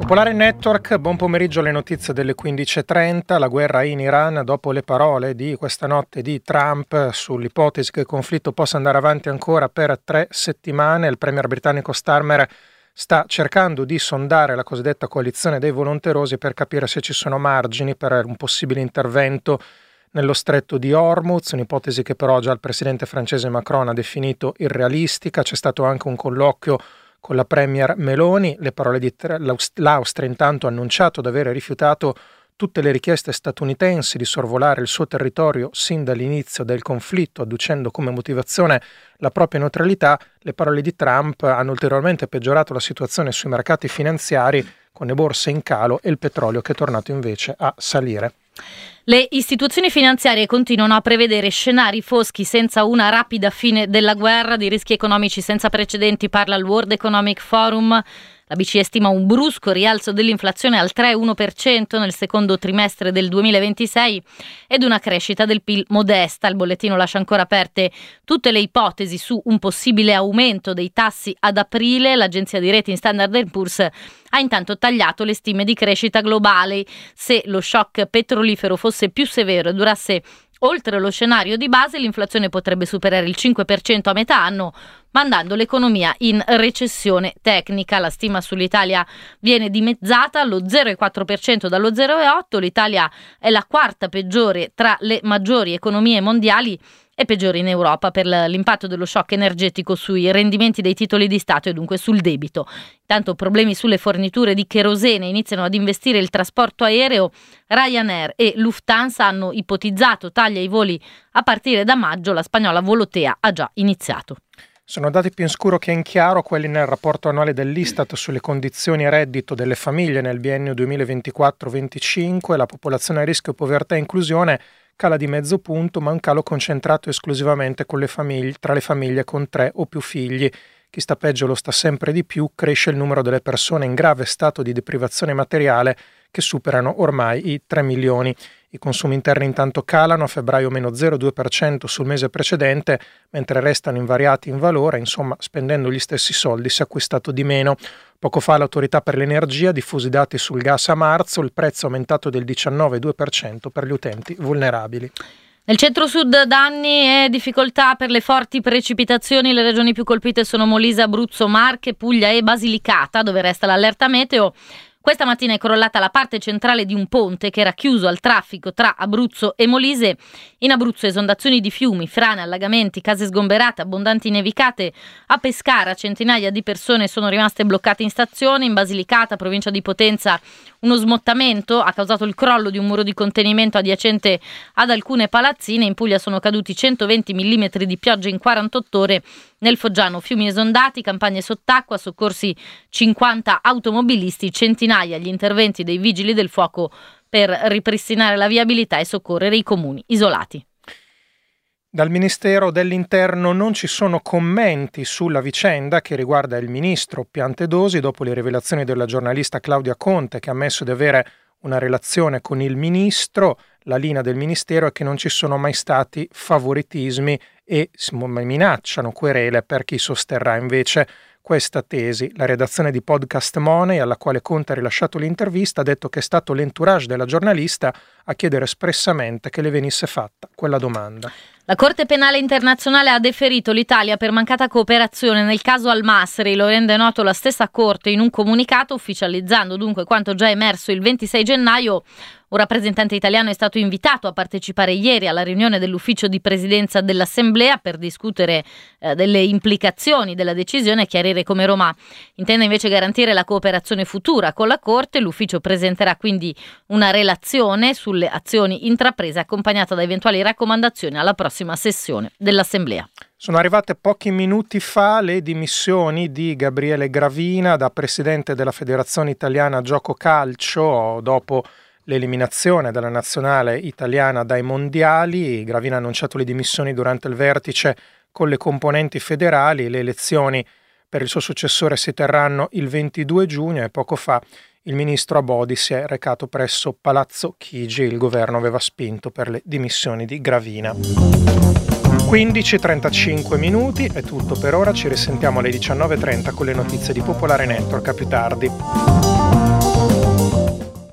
Popolare Network, buon pomeriggio, alle notizie delle 15.30. La guerra in Iran, dopo le parole di questa notte di Trump sull'ipotesi che il conflitto possa andare avanti ancora per 3 settimane. Il premier britannico Starmer sta cercando di sondare la cosiddetta coalizione dei volonterosi per capire se ci sono margini per un possibile intervento nello stretto di Hormuz, un'ipotesi che però già il presidente francese Macron ha definito irrealistica. C'è stato anche un colloquio con la premier Meloni. Le parole di l'Austria intanto ha annunciato di aver rifiutato tutte le richieste statunitensi di sorvolare il suo territorio sin dall'inizio del conflitto, adducendo come motivazione la propria neutralità. Le parole di Trump hanno ulteriormente peggiorato la situazione sui mercati finanziari, con le borse in calo e il petrolio che è tornato invece a salire. Le istituzioni finanziarie continuano a prevedere scenari foschi senza una rapida fine della guerra. Di rischi economici senza precedenti parla il World Economic Forum. La BCE stima un brusco rialzo dell'inflazione al 3,1% nel secondo trimestre del 2026 ed una crescita del PIL modesta. Il bollettino lascia ancora aperte tutte le ipotesi su un possibile aumento dei tassi ad aprile. L'agenzia di rating Standard & Poor's ha intanto tagliato le stime di crescita globali. Se lo shock petrolifero fosse più severo e durasse oltre lo scenario di base, l'inflazione potrebbe superare il 5% a metà anno, mandando l'economia in recessione tecnica. La stima sull'Italia viene dimezzata allo 0,4% dallo 0,8%. L'Italia è la quarta peggiore tra le maggiori economie mondiali e peggiore in Europa per l'impatto dello shock energetico sui rendimenti dei titoli di Stato e dunque sul debito. Intanto problemi sulle forniture di kerosene, iniziano ad investire il trasporto aereo. Ryanair e Lufthansa hanno ipotizzato tagli ai voli a partire da maggio. La spagnola Volotea ha già iniziato. Sono dati più in scuro che in chiaro quelli nel rapporto annuale dell'Istat sulle condizioni e reddito delle famiglie nel biennio 2024-25. La popolazione a rischio povertà e inclusione cala di mezzo punto, ma un calo concentrato esclusivamente con le famiglie, tra le famiglie con 3 o più figli. Chi sta peggio lo sta sempre di più. Cresce il numero delle persone in grave stato di deprivazione materiale, che superano ormai i 3 milioni. I consumi interni intanto calano, a febbraio meno 0,2% sul mese precedente, mentre restano invariati in valore. Insomma, spendendo gli stessi soldi si è acquistato di meno. Poco fa l'autorità per l'energia ha diffuso i dati sul gas a marzo, il prezzo è aumentato del 19,2% per gli utenti vulnerabili. Nel centro-sud danni e difficoltà per le forti precipitazioni. Le regioni più colpite sono Molise, Abruzzo, Marche, Puglia e Basilicata, dove resta l'allerta meteo. Questa mattina è crollata la parte centrale di un ponte che era chiuso al traffico tra Abruzzo e Molise. In Abruzzo esondazioni di fiumi, frane, allagamenti, case sgomberate, abbondanti nevicate. A Pescara centinaia di persone sono rimaste bloccate in stazione. In Basilicata, provincia di Potenza, uno smottamento ha causato il crollo di un muro di contenimento adiacente ad alcune palazzine. In Puglia sono caduti 120 mm di pioggia in 48 ore. Nel Foggiano fiumi esondati, campagne sott'acqua, soccorsi 50 automobilisti, centinaia gli interventi dei vigili del fuoco per ripristinare la viabilità e soccorrere i comuni isolati. Dal Ministero dell'Interno non ci sono commenti sulla vicenda che riguarda il ministro Piantedosi dopo le rivelazioni della giornalista Claudia Conte, che ha ammesso di avere una relazione con il ministro. La linea del Ministero è che non ci sono mai stati favoritismi e minacciano querele per chi sosterrà invece questa tesi. La redazione di Podcast Money, alla quale Conte ha rilasciato l'intervista, ha detto che è stato l'entourage della giornalista a chiedere espressamente che le venisse fatta quella domanda. La Corte Penale Internazionale ha deferito l'Italia per mancata cooperazione nel caso Al-Masri. Lo rende noto la stessa Corte in un comunicato, ufficializzando dunque quanto già emerso il 26 gennaio. Un rappresentante italiano è stato invitato a partecipare ieri alla riunione dell'ufficio di presidenza dell'Assemblea per discutere delle implicazioni della decisione e chiarire come Roma intende invece garantire la cooperazione futura con la Corte. L'ufficio presenterà quindi una relazione sulle azioni intraprese accompagnata da eventuali raccomandazioni alla prossima sessione dell'Assemblea. Sono arrivate pochi minuti fa le dimissioni di Gabriele Gravina da presidente della Federazione Italiana Gioco Calcio dopo l'eliminazione della nazionale italiana dai mondiali. Gravina ha annunciato le dimissioni durante il vertice con le componenti federali. Le elezioni per il suo successore si terranno il 22 giugno e poco fa il ministro Abodi si è recato presso Palazzo Chigi. Il governo aveva spinto per le dimissioni di Gravina. 15:35 minuti, è tutto per ora, ci risentiamo alle 19:30 con le notizie di Popolare Network. A più tardi.